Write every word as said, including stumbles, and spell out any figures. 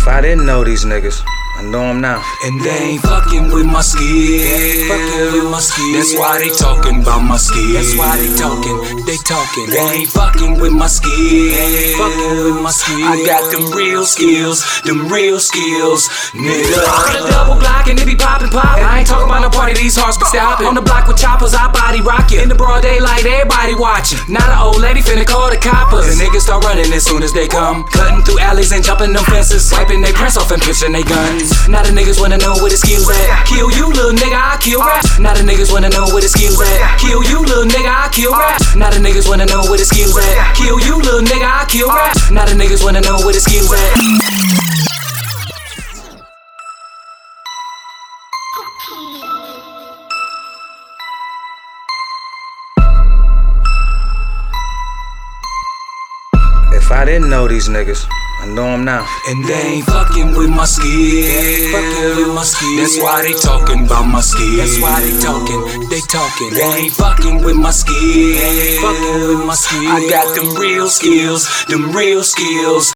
If I didn't know these niggas, I know them now. And they ain't fucking with my skills. Fucking with my skills. That's why they talking about my skills. That's why they talking. They talking. They ain't fucking with my skills. Fucking with my skills. I got them real skills. Them real skills, nigga. On the double block and it be poppin' poppin'. I ain't talking about no party. These hearts be stoppin'. On the block with choppers, I body rockin'. In the broad daylight, everybody watchin'. Not an old lady finna call the coppers. The niggas start running as soon as they come. Cutting through alleys and jumping them fences. Wiping they prints off and pitching they guns. Now the niggas wanna know where the skills at. Kill you, little nigga, I kill rap. Now the niggas wanna know where the skills at. Kill you, little nigga, I kill rap. Now the niggas wanna know where the skills at. Kill you, little nigga, I kill rap. Now the niggas wanna know where the skills at. If I didn't know these niggas, I know them now. And they ain't fucking with my skills. Fucking with my skills. That's why they talking about my skills. That's why they talking. They talking. They ain't fucking with my skills. Fucking with my skills. I got them real skills. Them real skills.